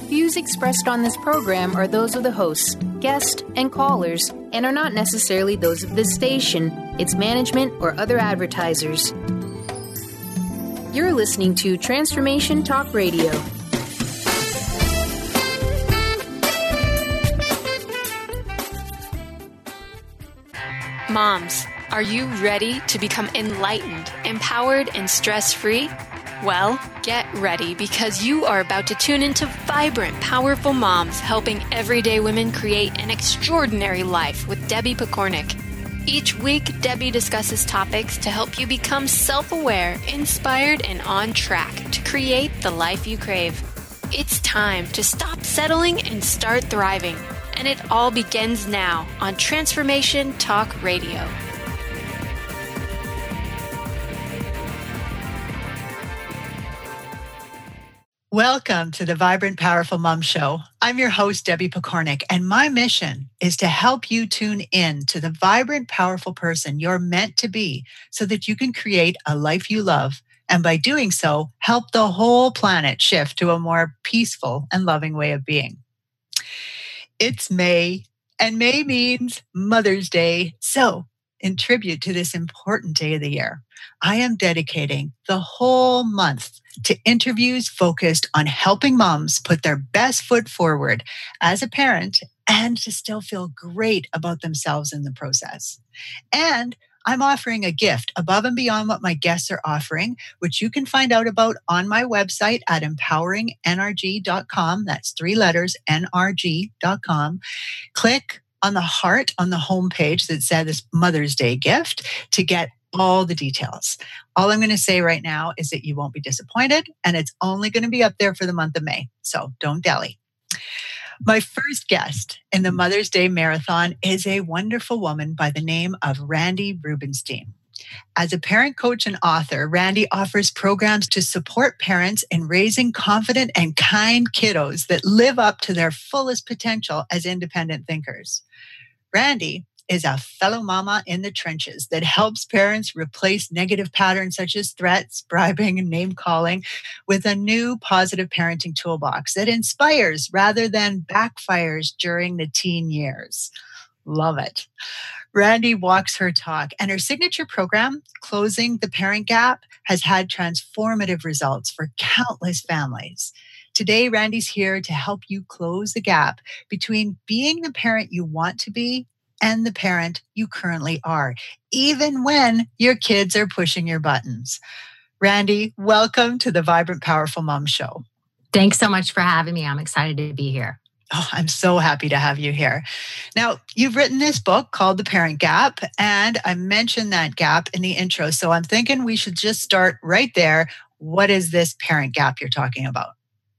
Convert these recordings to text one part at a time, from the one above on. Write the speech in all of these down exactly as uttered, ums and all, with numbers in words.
views expressed on this program are those of the hosts, guests, and callers, and are not necessarily those of this station, its management, or other advertisers. You're listening to Transformation Talk Radio. Moms, are you ready to become enlightened, empowered, and stress-free? Well, get ready because you are about to tune into vibrant, powerful moms helping everyday women create an extraordinary life with Debbie Pokornik. Each week, Debbie discusses topics to help you become self-aware, inspired, and on track to create the life you crave. It's time to stop settling and start thriving. And it all begins now on Transformation Talk Radio. Welcome to the Vibrant, Powerful Mom Show. I'm your host, Debbie Pokornik, and my mission is to help you tune in to the vibrant, powerful person you're meant to be so that you can create a life you love, and by doing so, help the whole planet shift to a more peaceful and loving way of being. It's May, and May means Mother's Day. So, in tribute to this important day of the year, I am dedicating the whole month to interviews focused on helping moms put their best foot forward as a parent and to still feel great about themselves in the process. And I'm offering a gift above and beyond what my guests are offering, which you can find out about on my website at empowering n r g dot com. That's three letters, N R G dot com. Click on the heart on the homepage that says Mother's Day gift to get all the details. All I'm going to say right now is that you won't be disappointed, and it's only going to be up there for the month of May. So don't dally. My first guest in the Mother's Day Marathon is a wonderful woman by the name of Randy Rubenstein. As a parent coach and author, Randy offers programs to support parents in raising confident and kind kiddos that live up to their fullest potential as independent thinkers. Randy is a fellow mama in the trenches that helps parents replace negative patterns such as threats, bribing, and name-calling with a new positive parenting toolbox that inspires rather than backfires during the teen years. Love it. Randy walks her talk, and her signature program, Closing the Parent Gap, has had transformative results for countless families. Today, Randy's here to help you close the gap between being the parent you want to be and the parent you currently are, even when your kids are pushing your buttons. Randy, welcome to the Vibrant, Powerful Mom Show. Thanks so much for having me. I'm excited to be here. Oh, I'm so happy to have you here. Now, you've written this book called The Parent Gap, and I mentioned that gap in the intro. So I'm thinking we should just start right there. What is this parent gap you're talking about?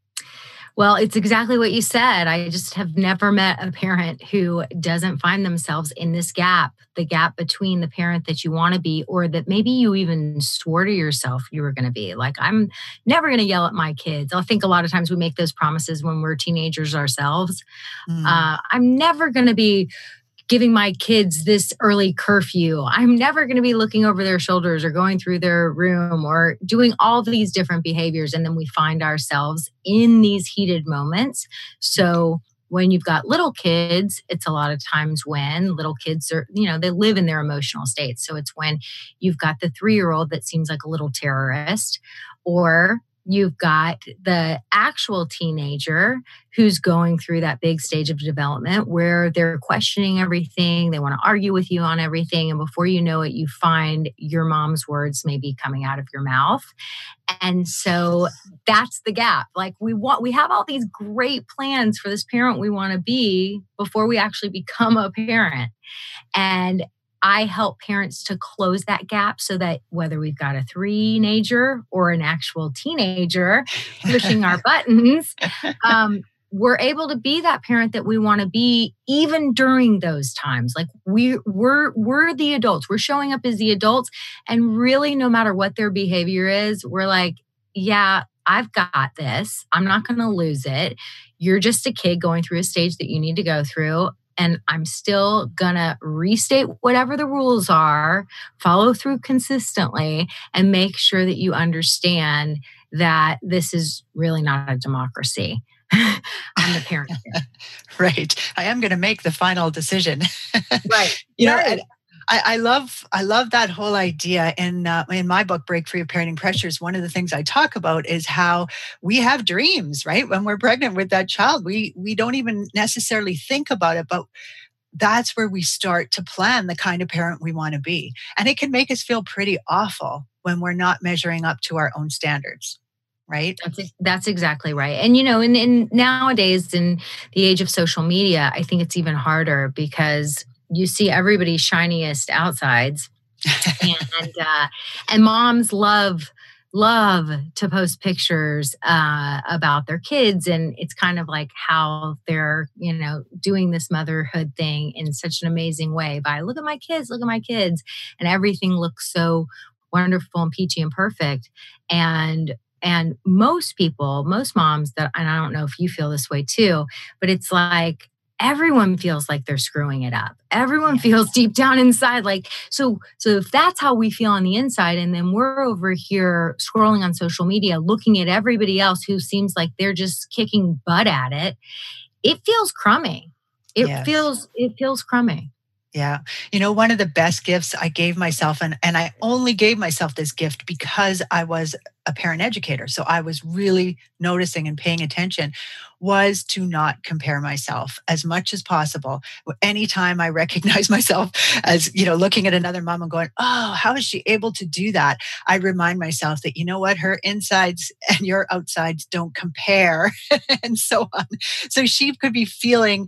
Well, it's exactly what you said. I just have never met a parent who doesn't find themselves in this gap, the gap between the parent that you want to be or that maybe you even swore to yourself you were going to be. Like, I'm never going to yell at my kids. I think a lot of times we make those promises when we're teenagers ourselves. Mm. Uh, I'm never going to be giving my kids this early curfew. I'm never going to be looking over their shoulders or going through their room or doing all these different behaviors. And then we find ourselves in these heated moments. So when you've got little kids, it's a lot of times when little kids are, you know, they live in their emotional states. So it's when you've got the three-year-old that seems like a little terrorist, or you've got the actual teenager who's going through that big stage of development where they're questioning everything. They want to argue with you on everything. And before you know it, you find your mom's words maybe coming out of your mouth. And so that's the gap. Like we want, we have all these great plans for this parent we want to be before we actually become a parent. And I help parents to close that gap so that whether we've got a three-nager or an actual teenager pushing our buttons, um, we're able to be that parent that we want to be even during those times. Like we, we're, we're the adults. We're showing up as the adults. And really, no matter what their behavior is, we're like, yeah, I've got this. I'm not going to lose it. You're just a kid going through a stage that you need to go through. And I'm still going to restate whatever the rules are, follow through consistently, and make sure that you understand that this is really not a democracy. I'm the parent. Right. I am going to make the final decision. Right. You know, right. and I, I love I love that whole idea. In uh, in my book, Break Free of Parenting Pressures, one of the things I talk about is how we have dreams, right? When we're pregnant with that child, we we don't even necessarily think about it, but that's where we start to plan the kind of parent we want to be. And it can make us feel pretty awful when we're not measuring up to our own standards, right? That's ex- that's exactly right. And you know, in, in nowadays in the age of social media, I think it's even harder because you see everybody's shiniest outsides, and uh, and moms love love to post pictures uh, about their kids, and it's kind of like how they're you know doing this motherhood thing in such an amazing way by look at my kids, look at my kids, and everything looks so wonderful and peachy and perfect, and and most people, most moms that, and I don't know if you feel this way too, but it's like everyone feels like they're screwing it up. Everyone Yeah. feels deep down inside like, so so if that's how we feel on the inside, and then we're over here scrolling on social media looking at everybody else who seems like they're just kicking butt at it, it feels crummy. It Yes. feels it feels crummy. Yeah. You know, one of the best gifts I gave myself, and, and I only gave myself this gift because I was a parent educator. So I was really noticing and paying attention, was to not compare myself as much as possible. Anytime I recognize myself as, you know, looking at another mom and going, oh, how is she able to do that? I remind myself that, you know what, her insides and your outsides don't compare and so on. So she could be feeling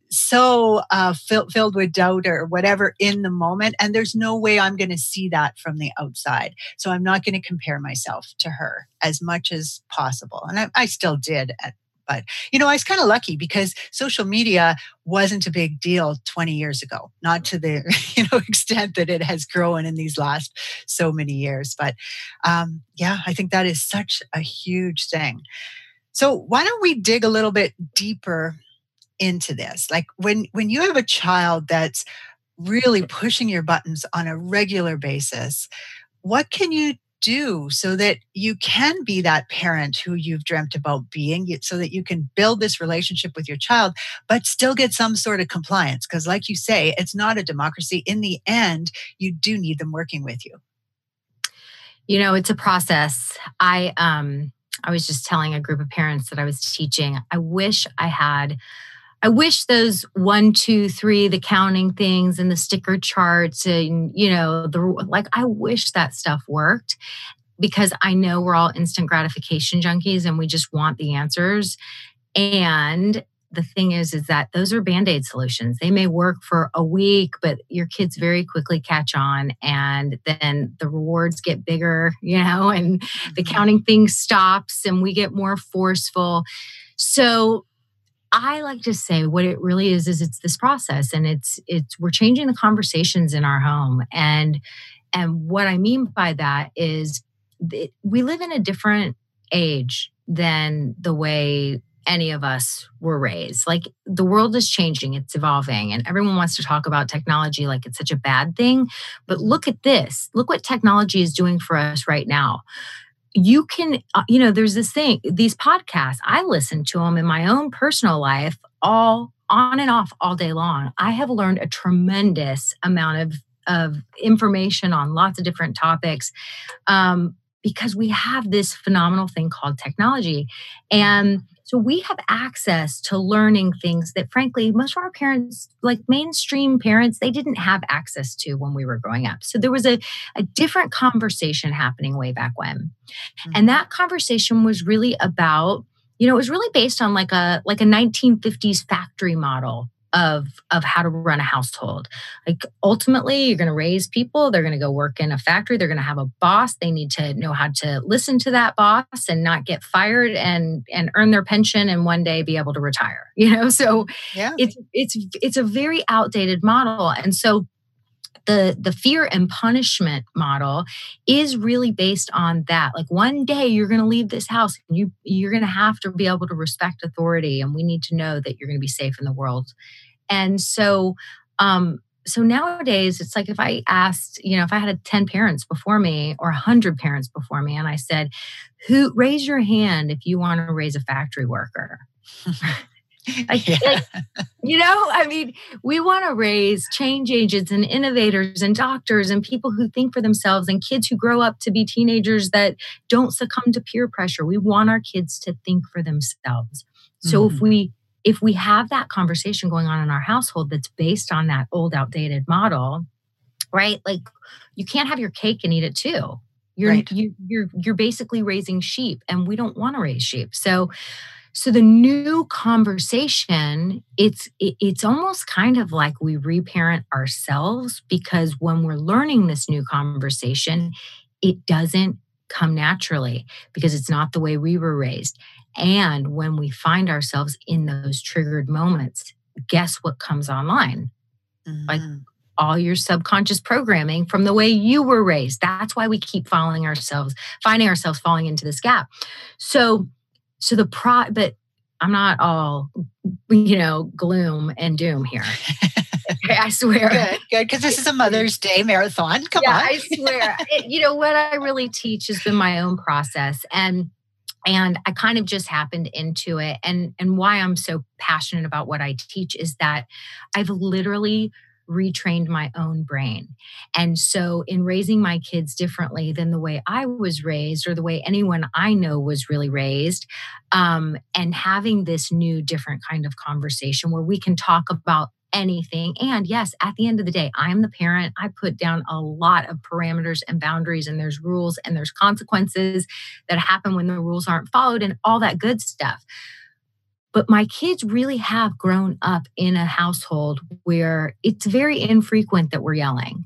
so uh, fill, filled with doubt or whatever in the moment. And there's no way I'm going to see that from the outside. So I'm not going to compare myself to her as much as possible. And I, I still did. At, but, you know, I was kind of lucky because social media wasn't a big deal twenty years ago, not to the you know extent that it has grown in these last so many years. But um, yeah, I think that is such a huge thing. So why don't we dig a little bit deeper into this? Like when when you have a child that's really pushing your buttons on a regular basis, what can you do so that you can be that parent who you've dreamt about being, so that you can build this relationship with your child, but still get some sort of compliance? Because like you say, it's not a democracy. In the end, you do need them working with you. You know, it's a process. I um I was just telling a group of parents that I was teaching, I wish I had I wish those one, two, three, the counting things and the sticker charts and, you know, the like, I wish that stuff worked, because I know we're all instant gratification junkies and we just want the answers. And the thing is, is that those are Band-Aid solutions. They may work for a week, but your kids very quickly catch on, and then the rewards get bigger, you know, and the counting thing stops and we get more forceful. So I like to say what it really is, is it's this process, and it's, it's, we're changing the conversations in our home. And, and what I mean by that is that we live in a different age than the way any of us were raised. Like the world is changing, it's evolving, and everyone wants to talk about technology like it's such a bad thing. But look at this, look what technology is doing for us right now. You can, uh, you know, there's this thing, these podcasts, I listen to them in my own personal life all on and off all day long. I have learned a tremendous amount of, of information on lots of different topics um, because we have this phenomenal thing called technology. And so we have access to learning things that, frankly, most of our parents, like mainstream parents, they didn't have access to when we were growing up. So there was a, a different conversation happening way back when. Mm-hmm. And that conversation was really about, you know, it was really based on like a like a nineteen fifties factory model of of how to run a household. Like ultimately, you're going to raise people. They're going to go work in a factory. They're going to have a boss. They need to know how to listen to that boss and not get fired, and and earn their pension and one day be able to retire. You know, so yeah, it's it's it's a very outdated model. And so the the fear and punishment model is really based on that. Like one day you're going to leave this house and you you're going to have to be able to respect authority, and we need to know that you're going to be safe in the world. And so um so nowadays it's like if I asked, you know, if I had ten parents before me or one hundred parents before me and I said, who raise your hand if you want to raise a factory worker? like, yeah. like, you know, I mean, we want to raise change agents and innovators and doctors and people who think for themselves and kids who grow up to be teenagers that don't succumb to peer pressure. We want our kids to think for themselves. So Mhm. if we if we have that conversation going on in our household that's based on that old outdated model, right? Like you can't have your cake and eat it too. You're Right. you, you're you're basically raising sheep, and we don't want to raise sheep. So so the new conversation, it's it, it's almost kind of like we reparent ourselves, because when we're learning this new conversation, it doesn't come naturally because it's not the way we were raised. And when we find ourselves in those triggered moments, guess what comes online? Like Mhm. all your subconscious programming from the way you were raised. That's why we keep following ourselves, finding ourselves falling into this gap. So, so the pro, but I'm not all, you know, gloom and doom here. Okay, I swear. Good, good, because this is a Mother's Day marathon. Come Yeah, on. I swear. It, you know, what I really teach has been my own process. And and I kind of just happened into it. And, and why I'm so passionate about what I teach is that I've literally retrained my own brain. And so in raising my kids differently than the way I was raised or the way anyone I know was really raised, um, and having this new different kind of conversation where we can talk about anything. And yes, at the end of the day, I'm the parent. I put down a lot of parameters and boundaries, and there's rules and there's consequences that happen when the rules aren't followed and all that good stuff. But my kids really have grown up in a household where it's very infrequent that we're yelling.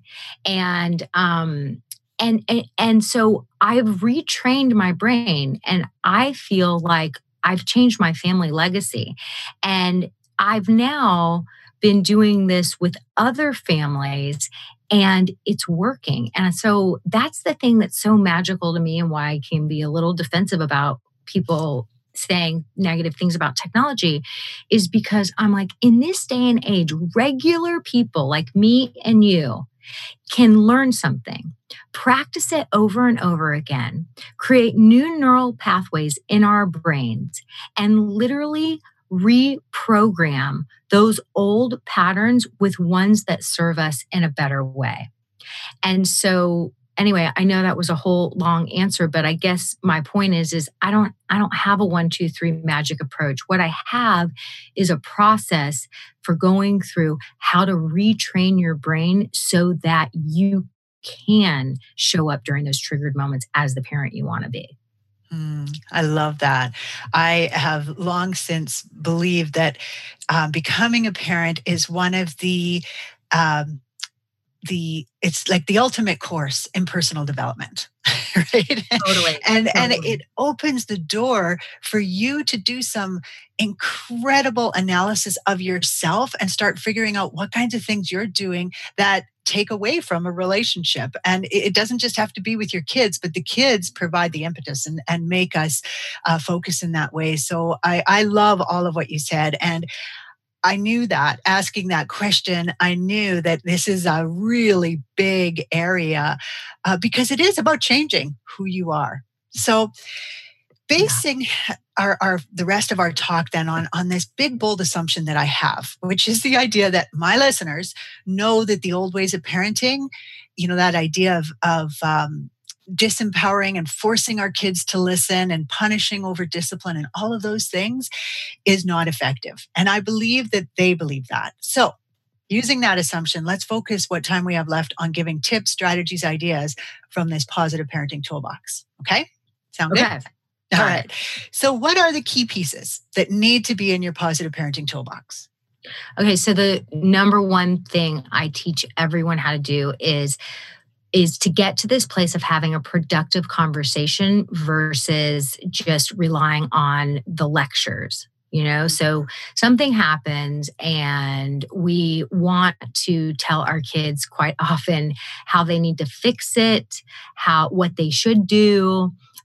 And um and and, and so I've retrained my brain, and I feel like I've changed my family legacy. And I've now been doing this with other families, and it's working. And so that's the thing that's so magical to me, and why I can be a little defensive about people saying negative things about technology, is because I'm like, in this day and age, regular people like me and you can learn something, practice it over and over again, create new neural pathways in our brains, and literally reprogram those old patterns with ones that serve us in a better way. And so anyway, I know that was a whole long answer, but I guess my point is, is I don't, I don't have a one, two, three magic approach. What I have is a process for going through how to retrain your brain so that you can show up during those triggered moments as the parent you want to be. Mm, I love that. I have long since believed that um, becoming a parent is one of the um, the it's like the ultimate course in personal development, right? Totally. and and totally. it opens the door for you to do some incredible analysis of yourself and start figuring out what kinds of things you're doing that take away from a relationship. And it it doesn't just have to be with your kids, but the kids provide the impetus and, and make us uh, focus in that way. So I, I love all of what you said. And I knew that asking that question, I knew that this is a really big area uh, because it is about changing who you are. So basing our, our the rest of our talk then on, on this big, bold assumption that I have, which is the idea that my listeners know that the old ways of parenting, you know, that idea of, of um, disempowering and forcing our kids to listen and punishing over discipline and all of those things is not effective. And I believe that they believe that. So using that assumption, let's focus what time we have left on giving tips, strategies, ideas from this positive parenting toolbox. Okay? Sound good? Okay. All Got right. it. So what are the key pieces that need to be in your positive parenting toolbox? Okay. So the number one thing I teach everyone how to do is is to get to this place of having a productive conversation versus just relying on the lectures. You know, so something happens and we want to tell our kids quite often how they need to fix it, how what they should do.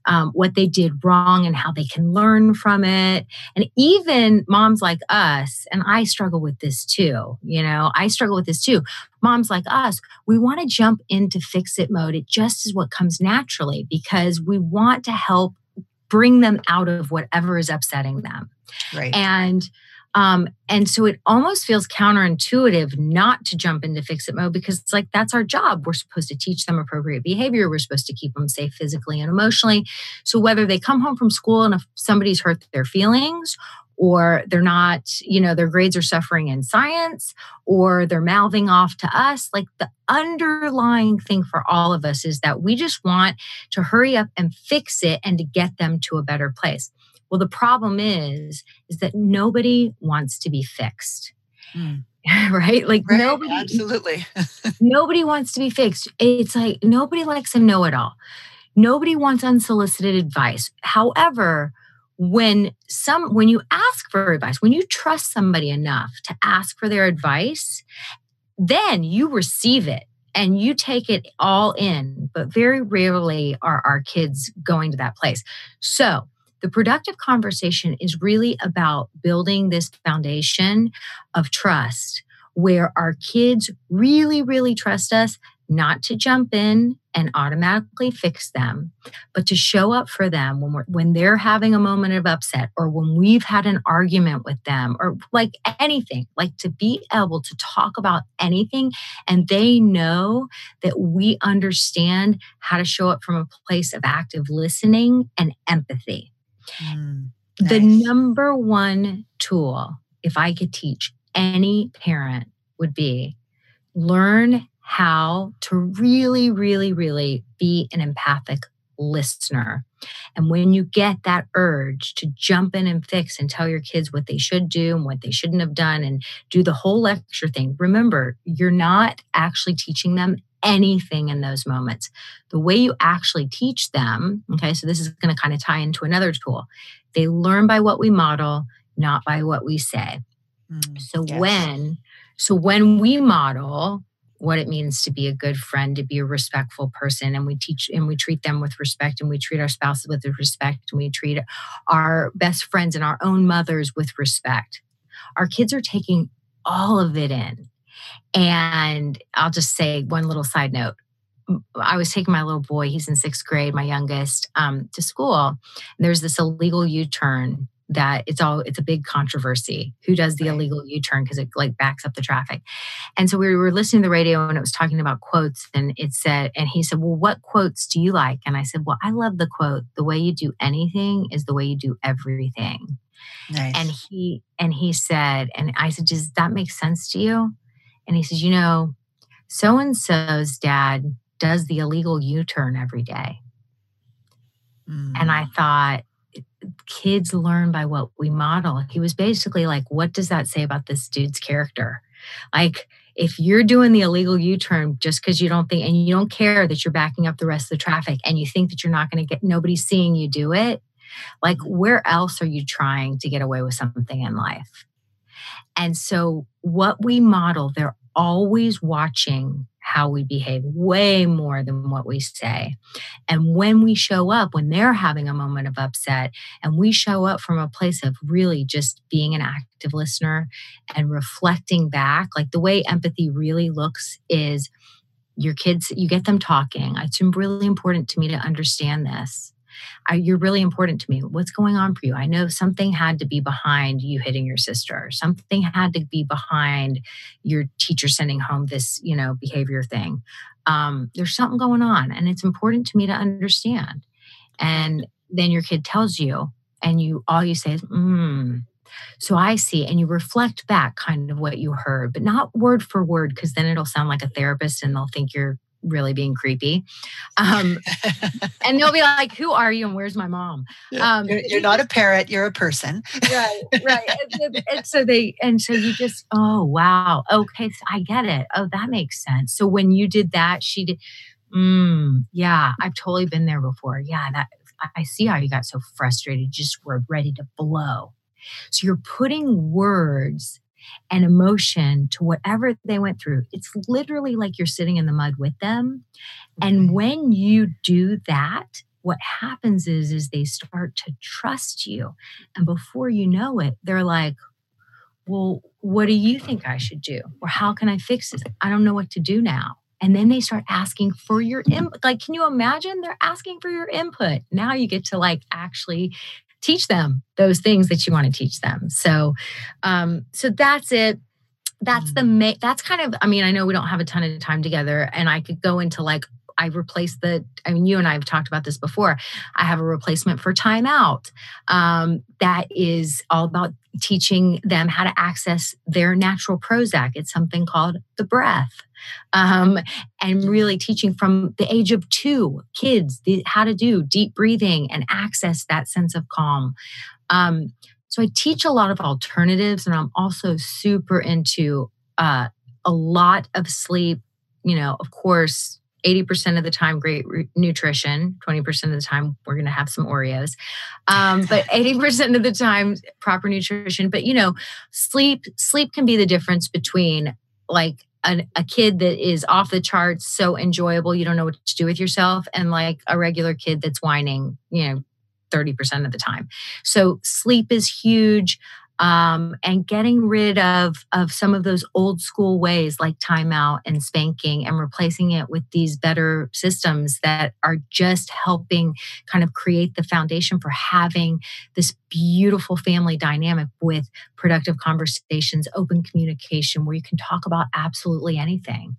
um, what they did wrong and how they can learn from it. And even moms like us, and I struggle with this too, you know, I struggle with this too. Moms like us, we want to jump into fix it mode. It just is what comes naturally because we want to help bring them out of whatever is upsetting them. Right. And Um, and so it almost feels counterintuitive not to jump into fix it mode because it's like, that's our job. We're supposed to teach them appropriate behavior. We're supposed to keep them safe physically and emotionally. So whether they come home from school and if somebody's hurt their feelings or they're not, you know, their grades are suffering in science or they're mouthing off to us, like the underlying thing for all of us is that we just want to hurry up and fix it and to get them to a better place. Well, the problem is, is that nobody wants to be fixed, mm. right? Like right, nobody, absolutely. nobody wants to be fixed. It's like nobody likes a know-it-all. Nobody wants unsolicited advice. However, when some, when you ask for advice, when you trust somebody enough to ask for their advice, then you receive it and you take it all in. But very rarely are our kids going to that place. So the productive conversation is really about building this foundation of trust where our kids really, really trust us not to jump in and automatically fix them, but to show up for them when we're, when they're having a moment of upset or when we've had an argument with them or like anything, like to be able to talk about anything and they know that we understand how to show up from a place of active listening and empathy. Mm, nice. The number one tool, if I could teach any parent, would be learn how to really, really, really be an empathic listener. And when you get that urge to jump in and fix and tell your kids what they should do and what they shouldn't have done and do the whole lecture thing, remember, you're not actually teaching them anything in those moments. The way you actually teach them, okay, so this is going to kind of tie into another tool. They learn by what we model, not by what we say. Mm, so yes. when, so when we model what it means to be a good friend, to be a respectful person, and we teach and we treat them with respect, and we treat our spouses with respect, and we treat our best friends and our own mothers with respect, our kids are taking all of it in. And I'll just say one little side note. I was taking my little boy, he's in sixth grade, my youngest, um, to school. And there's this illegal U-turn that it's all, it's a big controversy. Who does the right. illegal U-turn? Because it like backs up the traffic. And so we were listening to the radio and it was talking about quotes and it said, and he said, well, what quotes do you like? And I said, well, I love the quote, the way you do anything is the way you do everything. Nice. And he, and he said, and I said, does that make sense to you? And he says, you know, so-and-so's dad does the illegal U-turn every day. Mm. And I thought, kids learn by what we model. He was basically like, what does that say about this dude's character? Like, if you're doing the illegal U-turn just because you don't think, and you don't care that you're backing up the rest of the traffic and you think that you're not going to get, nobody's seeing you do it, like, where else are you trying to get away with something in life? And so what we model, they're always watching how we behave way more than what we say. And when we show up, when they're having a moment of upset, and we show up from a place of really just being an active listener and reflecting back, like the way empathy really looks is your kids, you get them talking. It's really important to me to understand this. I, you're really important to me. What's going on for you? I know something had to be behind you hitting your sister. Something had to be behind your teacher sending home this, you know, behavior thing. Um, there's something going on, and it's important to me to understand. And then your kid tells you, and you all you say is, "Hmm." So I see, and you reflect back kind of what you heard, but not word for word, because then it'll sound like a therapist, and they'll think you're really being creepy. Um, and they'll be like, who are you and where's my mom? Um, you're, you're not a parrot, you're a person. Right, right. And, and so they, and so you just, oh, wow. Okay, so I get it. Oh, that makes sense. So when you did that, she did, mm, yeah, I've totally been there before. Yeah, that I see how you got so frustrated, just were ready to blow. So you're putting words and emotion to whatever they went through. It's literally like you're sitting in the mud with them. And when you do that, what happens is, is they start to trust you. And before you know it, they're like, well, what do you think I should do? Or how can I fix this? I don't know what to do now. And then they start asking for your input. Like, can you imagine? They're asking for your input. Now you get to like actually teach them those things that you want to teach them. So, um, so that's it. That's the, ma- that's kind of, I mean, I know we don't have a ton of time together, and I could go into like, I replaced the, I mean, you and I have talked about this before. I have a replacement for timeout um, that is all about teaching them how to access their natural Prozac. It's something called the breath. Um, and really teaching from the age of two kids the, how to do deep breathing and access that sense of calm. Um, so I teach a lot of alternatives, and I'm also super into uh, a lot of sleep. You know, of course, eighty percent of the time, great re- nutrition. twenty percent of the time, we're going to have some Oreos. Um, but eighty percent of the time, proper nutrition. But, you know, sleep, sleep can be the difference between like a, a kid that is off the charts, so enjoyable, you don't know what to do with yourself, and like a regular kid that's whining, you know, thirty percent of the time. So sleep is huge. Um, and getting rid of, of some of those old school ways like timeout and spanking, and replacing it with these better systems that are just helping kind of create the foundation for having this beautiful family dynamic with productive conversations, open communication, where you can talk about absolutely anything.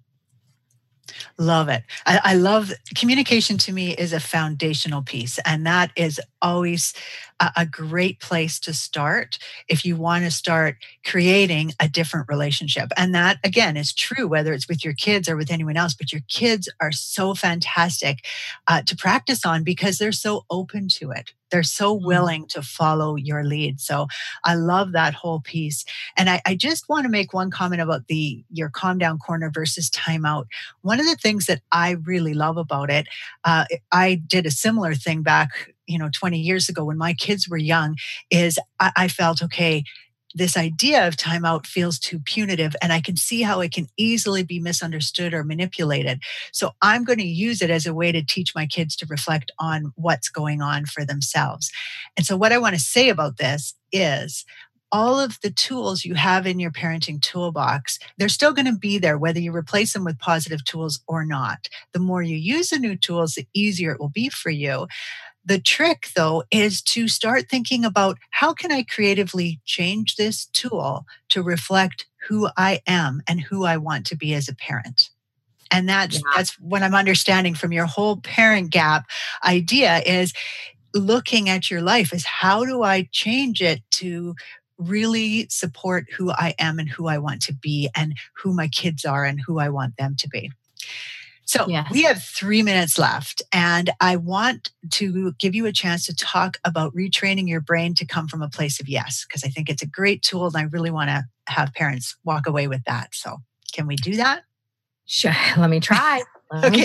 Love it. I, I love communication. To me, is a foundational piece, and that is always a, a great place to start if you want to start creating a different relationship. And that, again, is true whether it's with your kids or with anyone else, but your kids are so fantastic uh, to practice on because they're so open to it. They're so willing to follow your lead. So I love that whole piece. And I, I just want to make one comment about the your calm down corner versus timeout. One of the things that I really love about it, uh, I did a similar thing back, you know, twenty years ago when my kids were young, is I, I felt, okay, this idea of timeout feels too punitive, and I can see how it can easily be misunderstood or manipulated. So I'm going to use it as a way to teach my kids to reflect on what's going on for themselves. And so what I want to say about this is all of the tools you have in your parenting toolbox, they're still going to be there whether you replace them with positive tools or not. The more you use the new tools, the easier it will be for you. The trick, though, is to start thinking about how can I creatively change this tool to reflect who I am and who I want to be as a parent. And that's, yeah. that's what I'm understanding from your whole parent gap idea, is looking at your life as how do I change it to really support who I am and who I want to be and who my kids are and who I want them to be. So yes. We have three minutes left, and I want to give you a chance to talk about retraining your brain to come from a place of yes, because I think it's a great tool, and I really want to have parents walk away with that. So can we do that? Sure. Let me try. Let okay. Me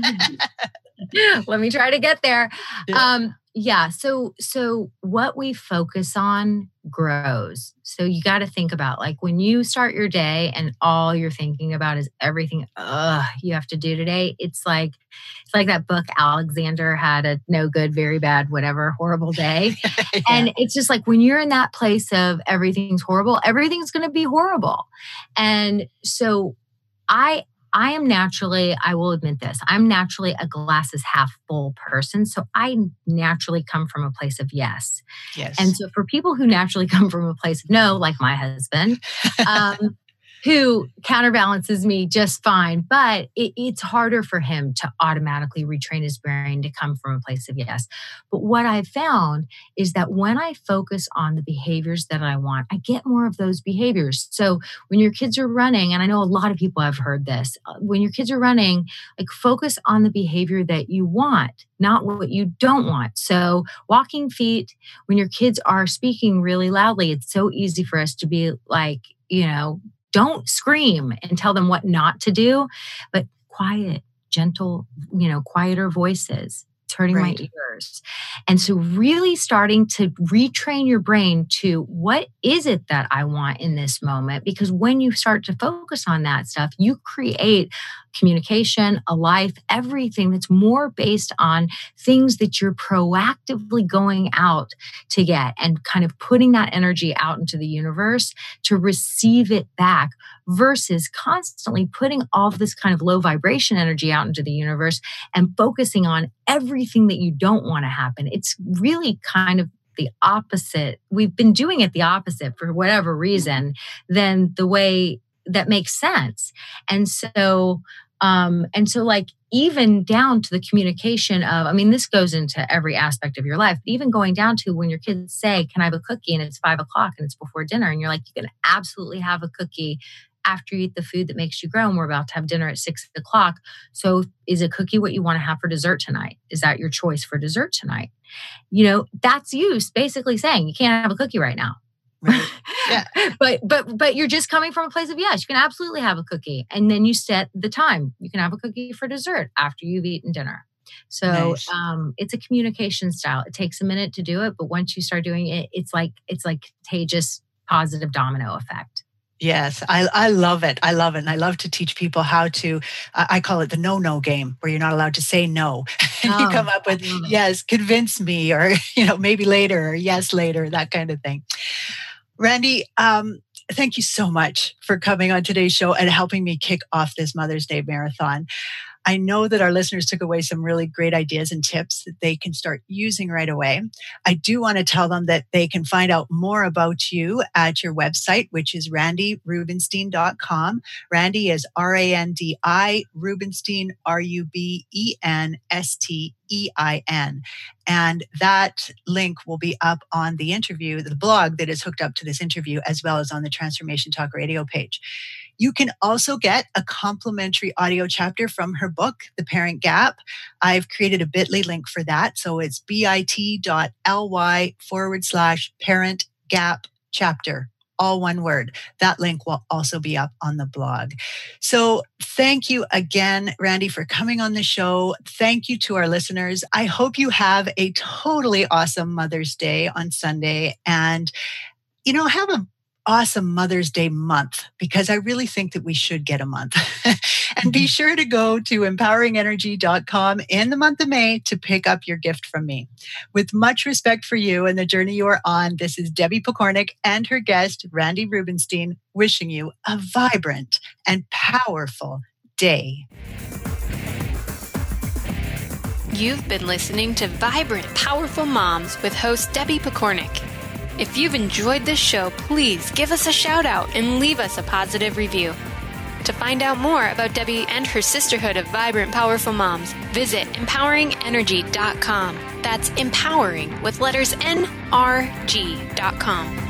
try. Let me try to get there. Yeah. Um, yeah. So, so what we focus on grows. So you got to think about, like, when you start your day and all you're thinking about is everything ugh, you have to do today. It's like, it's like that book, Alexander Had a No Good, Very Bad, Whatever, Horrible Day. yeah. And it's just like, when you're in that place of everything's horrible, everything's going to be horrible. And so I, I am naturally, I will admit this, I'm naturally a glasses half full person. So I naturally come from a place of yes. Yes. And so for people who naturally come from a place of no, like my husband, um, who counterbalances me just fine, but it, it's harder for him to automatically retrain his brain to come from a place of yes. But what I've found is that when I focus on the behaviors that I want, I get more of those behaviors. So when your kids are running, and I know a lot of people have heard this, when your kids are running, like, focus on the behavior that you want, not what you don't want. So walking feet, when your kids are speaking really loudly, it's so easy for us to be like, you know, don't scream and tell them what not to do, but quiet, gentle, you know, quieter voices. It's hurting right. my ears. And so really starting to retrain your brain to, what is it that I want in this moment? Because when you start to focus on that stuff, you create communication, a life, everything that's more based on things that you're proactively going out to get and kind of putting that energy out into the universe to receive it back versus constantly putting all of this kind of low vibration energy out into the universe and focusing on everything that you don't want to happen. It's really kind of the opposite. We've been doing it the opposite for whatever reason than the way that makes sense. And so, um, and so like even down to the communication of, I mean, this goes into every aspect of your life, but even going down to when your kids say, can I have a cookie? And it's five o'clock and it's before dinner. And you're like, you can absolutely have a cookie after you eat the food that makes you grow. And we're about to have dinner at six o'clock. So is a cookie what you want to have for dessert tonight? Is that your choice for dessert tonight? You know, that's you basically saying you can't have a cookie right now. Right. Yeah. but but but you're just coming from a place of yes, you can absolutely have a cookie. And then you set the time. You can have a cookie for dessert after you've eaten dinner. So Nice. um, it's a communication style. It takes a minute to do it, but once you start doing it, it's like it's like contagious positive domino effect. Yes, I, I love it. I love it. And I love to teach people how to, uh, I call it the no-no game, where you're not allowed to say no. And you Oh, come up with, I love it. yes, convince me, or, you know, maybe later, or yes, later, that kind of thing. Randy, um, thank you so much for coming on today's show and helping me kick off this Mother's Day marathon. I know that our listeners took away some really great ideas and tips that they can start using right away. I do want to tell them that they can find out more about you at your website, which is randy rubenstein dot com. Randy is R A N D I, Rubenstein, R U B E N S T E I N. And that link will be up on the interview, the blog that is hooked up to this interview, as well as on the Transformation Talk Radio page. You can also get a complimentary audio chapter from her book, The Parent Gap. I've created a bit dot l y link for that. So it's bit.ly forward slash parent gap chapter, all one word. That link will also be up on the blog. So thank you again, Randy, for coming on the show. Thank you to our listeners. I hope you have a totally awesome Mother's Day on Sunday, and, you know, have a awesome Mother's Day month, because I really think that we should get a month. And be sure to go to empowering energy dot com in the month of May to pick up your gift from me. With much respect for you and the journey you are on, this is Debbie Pokornik and her guest, Randy Rubenstein, wishing you a vibrant and powerful day. You've been listening to Vibrant, Powerful Moms with host Debbie Pokornik. If you've enjoyed this show, please give us a shout out and leave us a positive review. To find out more about Debbie and her sisterhood of vibrant, powerful moms, visit empowering energy dot com. That's empowering with letters N R G dot com.